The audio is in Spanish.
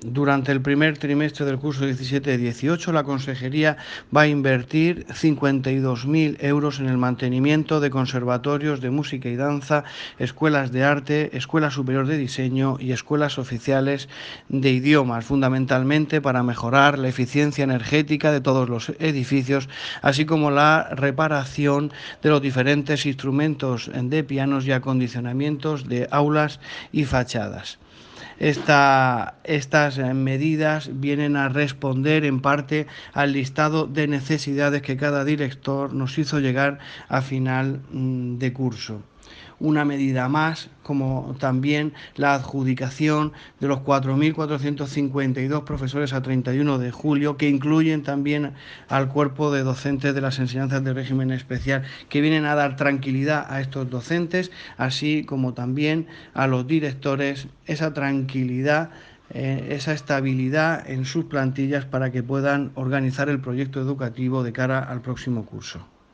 Durante el primer trimestre del curso 17-18, la Consejería va a invertir 52.000 euros en el mantenimiento de conservatorios de música y danza, escuelas de arte, escuela superior de diseño y escuelas oficiales de idiomas, fundamentalmente para mejorar la eficiencia energética de todos los edificios, así como la reparación de los diferentes instrumentos de pianos y acondicionamientos de aulas y fachadas. Estas medidas vienen a responder en parte al listado de necesidades que cada director nos hizo llegar a final de curso. Una medida más, como también la adjudicación de los 4.452 profesores a 31 de julio, que incluyen también al cuerpo de docentes de las enseñanzas de régimen especial, que vienen a dar tranquilidad a estos docentes, así como también a los directores, esa tranquilidad, esa estabilidad en sus plantillas para que puedan organizar el proyecto educativo de cara al próximo curso.